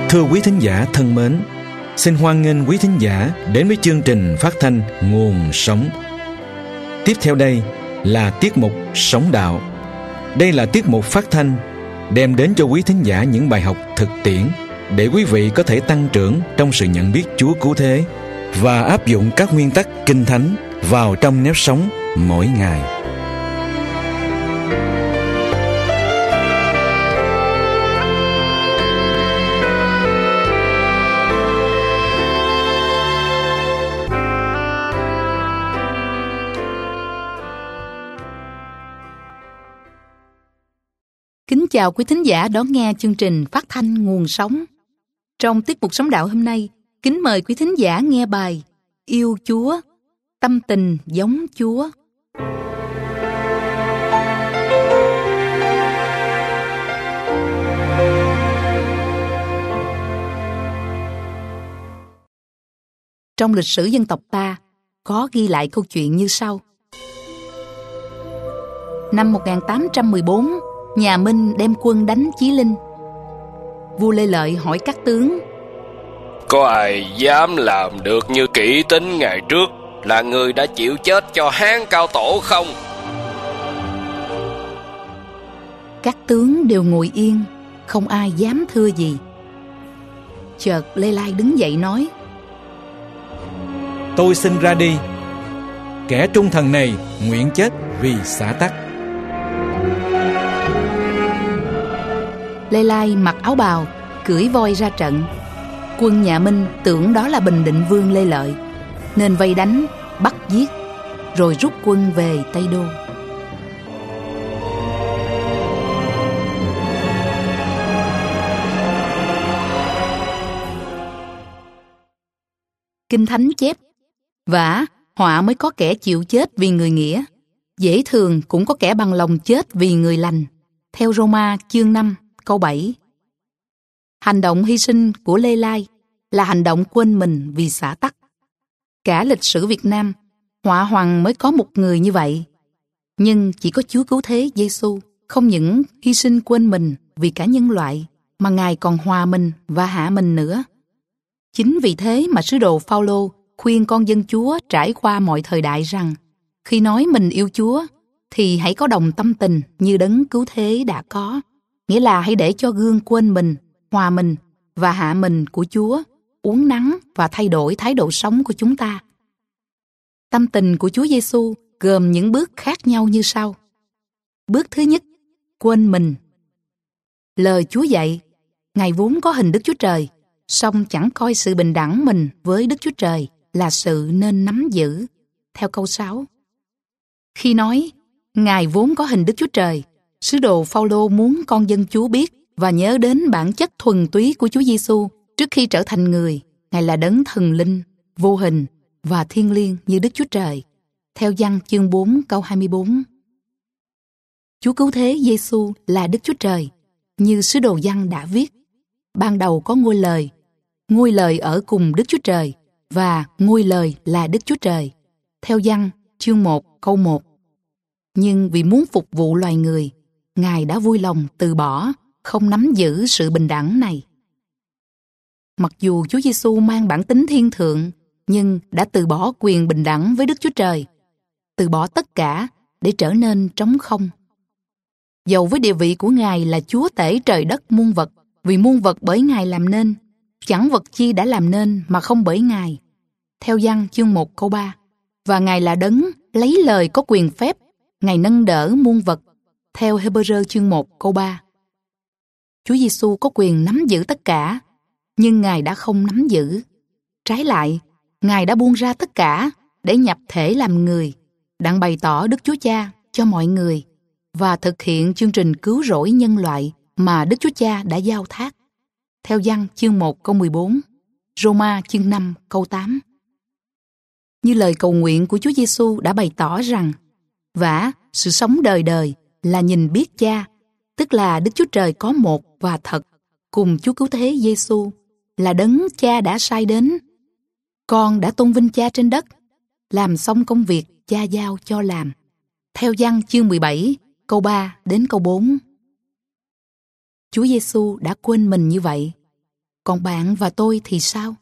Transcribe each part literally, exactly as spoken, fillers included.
Thưa quý thính giả thân mến, xin hoan nghênh quý thính giả đến với chương trình phát thanh Nguồn Sống. Tiếp theo đây là tiết mục Sống Đạo. Đây là tiết mục phát thanh đem đến cho quý thính giả những bài học thực tiễn để quý vị có thể tăng trưởng trong sự nhận biết Chúa Cứu Thế và áp dụng các nguyên tắc Kinh Thánh vào trong nếp sống mỗi ngày. Kính chào quý thính giả đón nghe chương trình phát thanh Nguồn Sống. Trong tiết mục Sống Đạo hôm nay, kính mời quý thính giả nghe bài Yêu Chúa, tâm tình giống Chúa. Trong lịch sử dân tộc ta có ghi lại câu chuyện như sau. Năm một nghìn tám trăm mười bốn, nhà Minh đem quân đánh Chí Linh. Vua Lê Lợi hỏi các tướng: Có ai dám làm được như Kỷ Tính ngày trước, là người đã chịu chết cho Hán Cao Tổ không? Các tướng đều ngồi yên, không ai dám thưa gì. Chợt Lê Lai đứng dậy nói: Tôi xin ra đi. Kẻ trung thần này nguyện chết vì xã tắc. Lê Lai mặc áo bào, cưỡi voi ra trận. Quân nhà Minh tưởng đó là Bình Định Vương Lê Lợi, nên vây đánh, bắt giết, rồi rút quân về Tây Đô. Kinh Thánh chép: Vả, họa mới có kẻ chịu chết vì người nghĩa, dễ thường cũng có kẻ bằng lòng chết vì người lành. Theo Roma chương năm câu bảy. Hành động hy sinh của Lê Lai là hành động quên mình vì xã tắc. Cả lịch sử Việt Nam, họa hoàng mới có một người như vậy. Nhưng chỉ có Chúa Cứu Thế Giêsu không những hy sinh quên mình vì cả nhân loại, mà Ngài còn hòa mình và hạ mình nữa. Chính vì thế mà sứ đồ Phao-lô khuyên con dân Chúa trải qua mọi thời đại rằng, khi nói mình yêu Chúa, thì hãy có đồng tâm tình như Đấng Cứu Thế đã có. Nghĩa là hãy để cho gương quên mình, hòa mình và hạ mình của Chúa uốn nắn và thay đổi thái độ sống của chúng ta. Tâm tình của Chúa Giêsu gồm những bước khác nhau như sau. Bước thứ nhất, quên mình. Lời Chúa dạy, Ngài vốn có hình Đức Chúa Trời, song chẳng coi sự bình đẳng mình với Đức Chúa Trời là sự nên nắm giữ. Theo câu sáu. Khi nói, Ngài vốn có hình Đức Chúa Trời, sứ đồ Phao-lô muốn con dân Chúa biết và nhớ đến bản chất thuần túy của Chúa Giêsu trước khi trở thành người. Ngài là đấng thần linh, vô hình và thiêng liêng như Đức Chúa Trời. Theo Giăng chương bốn câu hai mươi bốn. Chúa Cứu Thế Giêsu là Đức Chúa Trời, như sứ đồ Giăng đã viết. Ban đầu có ngôi lời, ngôi lời ở cùng Đức Chúa Trời và ngôi lời là Đức Chúa Trời. Theo Giăng chương một câu một. Nhưng vì muốn phục vụ loài người, Ngài đã vui lòng từ bỏ, không nắm giữ sự bình đẳng này. Mặc dù Chúa Giêsu mang bản tính thiên thượng, nhưng đã từ bỏ quyền bình đẳng với Đức Chúa Trời, từ bỏ tất cả để trở nên trống không. Dầu với địa vị của Ngài là Chúa tể trời đất muôn vật, vì muôn vật bởi Ngài làm nên, chẳng vật chi đã làm nên mà không bởi Ngài. Theo Giăng chương một câu ba. Và Ngài là đấng lấy lời có quyền phép, Ngài nâng đỡ muôn vật. Theo Hê-bơ-rơ chương một câu ba. Chúa Giêsu có quyền nắm giữ tất cả, nhưng Ngài đã không nắm giữ. Trái lại, Ngài đã buông ra tất cả để nhập thể làm người, đặng bày tỏ Đức Chúa Cha cho mọi người và thực hiện chương trình cứu rỗi nhân loại mà Đức Chúa Cha đã giao thác. Theo Giăng chương một câu mười bốn, Roma chương năm câu tám. Như lời cầu nguyện của Chúa Giêsu đã bày tỏ rằng, vả, sự sống đời đời là nhìn biết Cha, tức là Đức Chúa Trời có một và thật, cùng Chúa Cứu Thế Giêsu là đấng Cha đã sai đến. Con đã tôn vinh Cha trên đất, làm xong công việc Cha giao cho làm. Theo Giăng chương mười bảy, câu ba đến câu bốn. Chúa Giêsu đã quên mình như vậy. Còn bạn và tôi thì sao?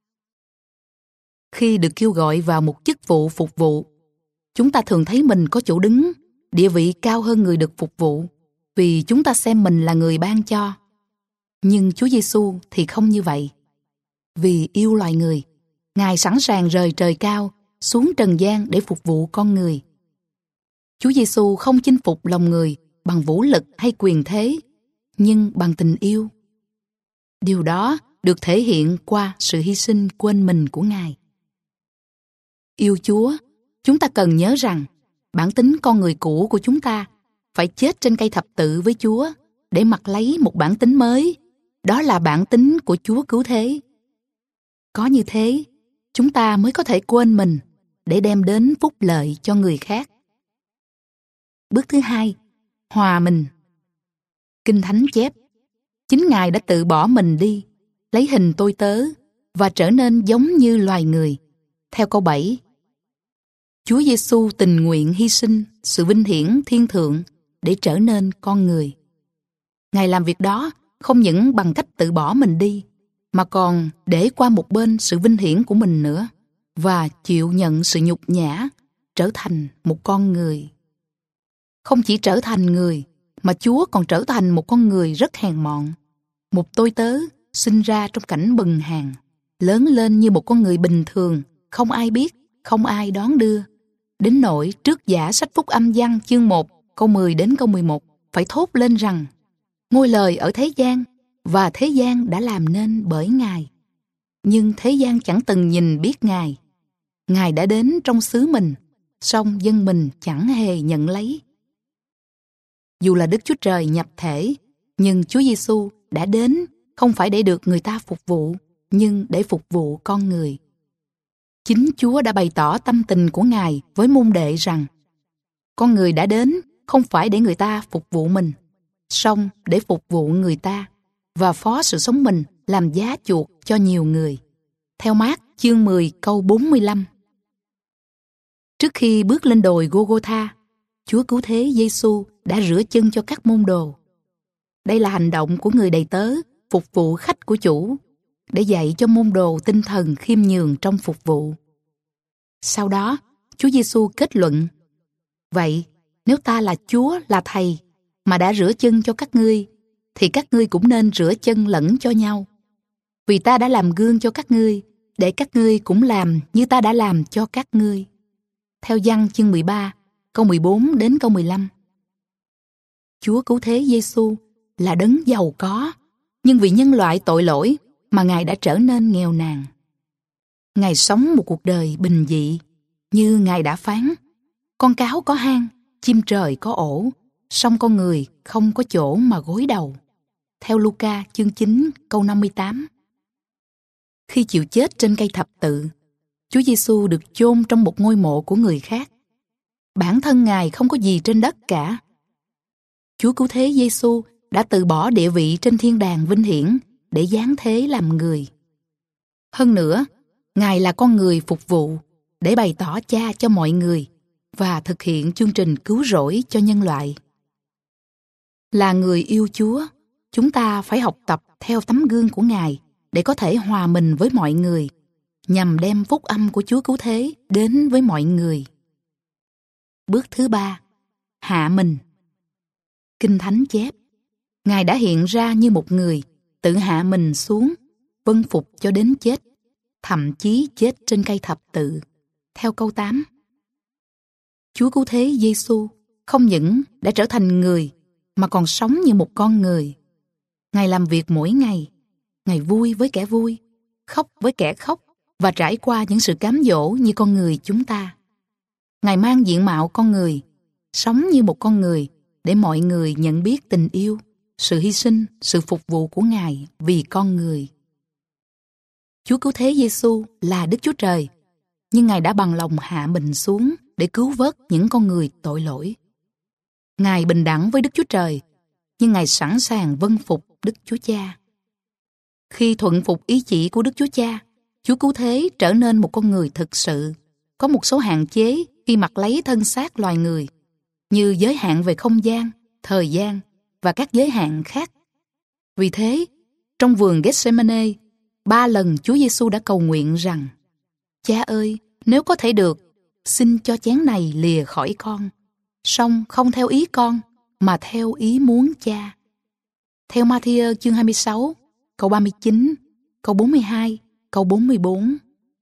Khi được kêu gọi vào một chức vụ phục vụ, chúng ta thường thấy mình có chỗ đứng, địa vị cao hơn người được phục vụ, vì chúng ta xem mình là người ban cho. Nhưng Chúa Giêsu thì không như vậy. Vì yêu loài người, Ngài sẵn sàng rời trời cao xuống trần gian để phục vụ con người. Chúa Giêsu không chinh phục lòng người bằng vũ lực hay quyền thế, nhưng bằng tình yêu. Điều đó được thể hiện qua sự hy sinh quên mình của Ngài. Yêu Chúa, chúng ta cần nhớ rằng bản tính con người cũ của chúng ta phải chết trên cây thập tự với Chúa để mặc lấy một bản tính mới, đó là bản tính của Chúa cứu thế. Có như thế, chúng ta mới có thể quên mình để đem đến phúc lợi cho người khác. Bước thứ hai, hòa mình. Kinh Thánh chép, chính Ngài đã tự bỏ mình đi, lấy hình tôi tớ và trở nên giống như loài người. Theo câu bảy, Chúa Giêsu tình nguyện hy sinh sự vinh hiển thiên thượng để trở nên con người. Ngài làm việc đó không những bằng cách tự bỏ mình đi, mà còn để qua một bên sự vinh hiển của mình nữa và chịu nhận sự nhục nhã, trở thành một con người. Không chỉ trở thành người, mà Chúa còn trở thành một con người rất hèn mọn, một tôi tớ sinh ra trong cảnh bần hàn, lớn lên như một con người bình thường, không ai biết, không ai đón đưa. Đến nỗi trước giả sách Phúc Âm Giăng chương một, câu mười đến câu mười một phải thốt lên rằng ngôi lời ở thế gian và thế gian đã làm nên bởi Ngài. Nhưng thế gian chẳng từng nhìn biết Ngài. Ngài đã đến trong xứ mình, song dân mình chẳng hề nhận lấy. Dù là Đức Chúa Trời nhập thể, nhưng Chúa Giêsu đã đến không phải để được người ta phục vụ, nhưng để phục vụ con người. Chính Chúa đã bày tỏ tâm tình của Ngài với môn đệ rằng con người đã đến không phải để người ta phục vụ mình, song để phục vụ người ta và phó sự sống mình làm giá chuộc cho nhiều người. Theo Mác chương mười câu bốn mươi lăm. Trước khi bước lên đồi Gô-gô-tha, Chúa cứu thế Giêsu đã rửa chân cho các môn đồ. Đây là hành động của người đầy tớ phục vụ khách của chủ, để dạy cho môn đồ tinh thần khiêm nhường trong phục vụ. Sau đó, Chúa Giêsu kết luận: vậy, nếu ta là Chúa, là Thầy, mà đã rửa chân cho các ngươi, thì các ngươi cũng nên rửa chân lẫn cho nhau. Vì ta đã làm gương cho các ngươi, để các ngươi cũng làm như ta đã làm cho các ngươi. Theo Giăng chương mười ba, câu mười bốn đến câu mười lăm. Chúa cứu thế Giêsu là đấng giàu có, nhưng vì nhân loại tội lỗi mà Ngài đã trở nên nghèo nàn. Ngài sống một cuộc đời bình dị, như Ngài đã phán: con cáo có hang, chim trời có ổ, song con người không có chỗ mà gối đầu. Theo Luca chương chín câu năm mươi tám. Khi chịu chết trên cây thập tự, Chúa Giêsu được chôn trong một ngôi mộ của người khác. Bản thân Ngài không có gì trên đất cả. Chúa cứu thế Giêsu đã từ bỏ địa vị trên thiên đàng vinh hiển để giáng thế làm người. Hơn nữa, Ngài là con người phục vụ để bày tỏ Cha cho mọi người và thực hiện chương trình cứu rỗi cho nhân loại. Là người yêu Chúa, chúng ta phải học tập theo tấm gương của Ngài để có thể hòa mình với mọi người, nhằm đem phúc âm của Chúa cứu thế đến với mọi người. Bước thứ ba, hạ mình. Kinh Thánh chép, Ngài đã hiện ra như một người, tự hạ mình xuống, vâng phục cho đến chết, thậm chí chết trên cây thập tự. Theo câu tám. Chúa cứu thế Giêsu không những đã trở thành người, mà còn sống như một con người. Ngài làm việc mỗi ngày, Ngài vui với kẻ vui, khóc với kẻ khóc, và trải qua những sự cám dỗ như con người chúng ta. Ngài mang diện mạo con người, sống như một con người để mọi người nhận biết tình yêu, sự hy sinh, sự phục vụ của Ngài vì con người. Chúa cứu thế Giêsu là Đức Chúa Trời, nhưng Ngài đã bằng lòng hạ mình xuống để cứu vớt những con người tội lỗi. Ngài bình đẳng với Đức Chúa Trời, nhưng Ngài sẵn sàng vâng phục Đức Chúa Cha. Khi thuận phục ý chỉ của Đức Chúa Cha, Chúa cứu thế trở nên một con người thực sự, có một số hạn chế khi mặc lấy thân xác loài người, như giới hạn về không gian, thời gian và các giới hạn khác. Vì thế, Trong vườn Gethsemane, ba lần Chúa Giêsu đã cầu nguyện rằng: Cha ơi, nếu có thể được, xin cho chén này lìa khỏi con, song không theo ý con, mà theo ý muốn Cha. Theo Ma-thi-ơ chương hai mươi sáu, câu ba mươi chín, câu bốn mươi hai, câu bốn mươi bốn.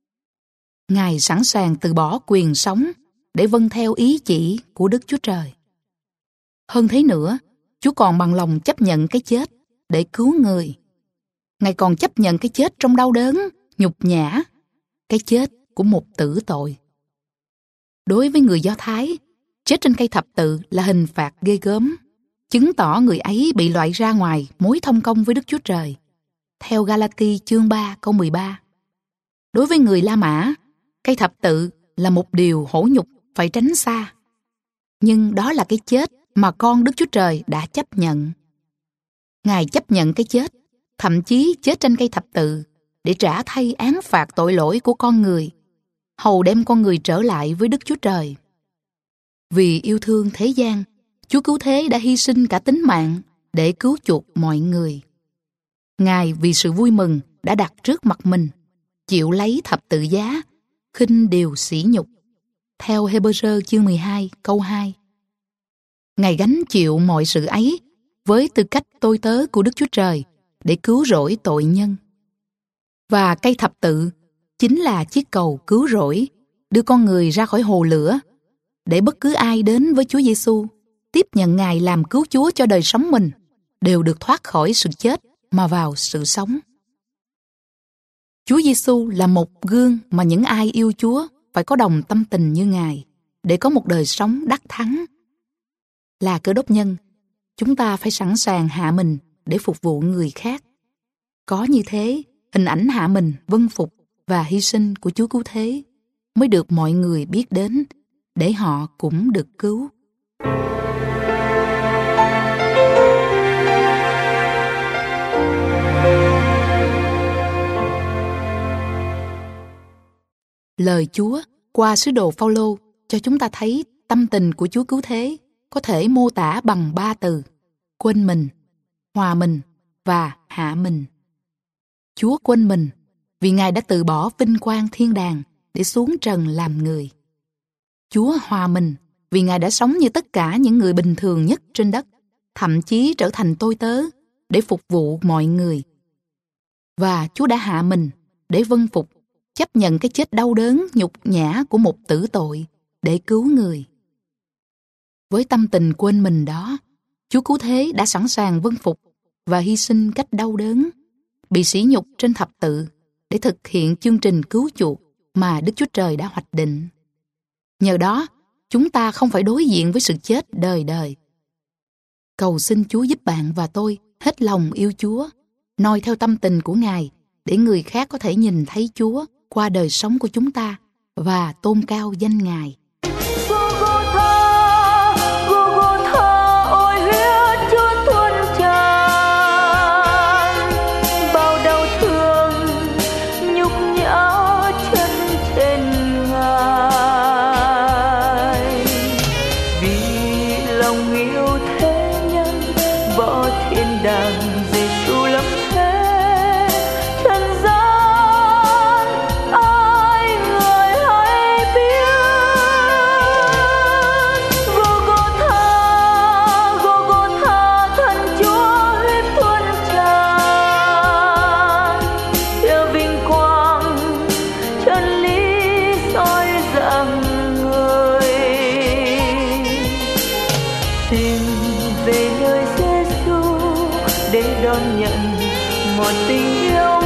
Ngài sẵn sàng từ bỏ quyền sống để vâng theo ý chỉ của Đức Chúa Trời. Hơn thế nữa, Chúa còn bằng lòng chấp nhận cái chết để cứu người. Ngài còn chấp nhận cái chết trong đau đớn, nhục nhã, cái chết của một tử tội. Đối với người Do Thái, chết trên cây thập tự là hình phạt ghê gớm, chứng tỏ người ấy bị loại ra ngoài mối thông công với Đức Chúa Trời. Theo Ga-la-ti chương ba câu mười ba. Đối với người La Mã, cây thập tự là một điều hổ nhục phải tránh xa. Nhưng đó là cái chết mà con Đức Chúa Trời đã chấp nhận. Ngài chấp nhận cái chết, thậm chí chết trên cây thập tự, để trả thay án phạt tội lỗi của con người, hầu đem con người trở lại với Đức Chúa Trời. Vì yêu thương thế gian, Chúa Cứu Thế đã hy sinh cả tính mạng để cứu chuộc mọi người. Ngài vì sự vui mừng đã đặt trước mặt mình, chịu lấy thập tự giá, khinh điều sỉ nhục. Theo Hê-bơ-rơ chương mười hai câu hai. Ngài gánh chịu mọi sự ấy với tư cách tôi tớ của Đức Chúa Trời để cứu rỗi tội nhân. Và cây thập tự chính là chiếc cầu cứu rỗi, đưa con người ra khỏi hồ lửa, để bất cứ ai đến với Chúa Giêsu, tiếp nhận Ngài làm cứu Chúa cho đời sống mình, đều được thoát khỏi sự chết mà vào sự sống. Chúa Giêsu là một gương mà những ai yêu Chúa phải có đồng tâm tình như Ngài để có một đời sống đắc thắng. Là Cơ Đốc nhân, chúng ta phải sẵn sàng hạ mình để phục vụ người khác. Có như thế, hình ảnh hạ mình, vâng phục và hy sinh của Chúa Cứu Thế mới được mọi người biết đến, để họ cũng được cứu. Lời Chúa qua sứ đồ Phao-lô cho chúng ta thấy tâm tình của Chúa Cứu Thế có thể mô tả bằng ba từ: quên mình, hòa mình và hạ mình. Chúa quên mình vì Ngài đã từ bỏ vinh quang thiên đàng để xuống trần làm người. Chúa hòa mình vì Ngài đã sống như tất cả những người bình thường nhất trên đất, thậm chí trở thành tôi tớ để phục vụ mọi người. Và Chúa đã hạ mình để vâng phục, chấp nhận cái chết đau đớn, nhục nhã của một tử tội để cứu người. Với tâm tình quên mình đó, Chúa Cứu Thế đã sẵn sàng vâng phục và hy sinh cách đau đớn, bị sỉ nhục trên thập tự để thực hiện chương trình cứu chuộc mà Đức Chúa Trời đã hoạch định. Nhờ đó, chúng ta không phải đối diện với sự chết đời đời. Cầu xin Chúa giúp bạn và tôi hết lòng yêu Chúa, noi theo tâm tình của Ngài để người khác có thể nhìn thấy Chúa qua đời sống của chúng ta và tôn cao danh Ngài. Về nơi Giêsu để đón nhận một tình yêu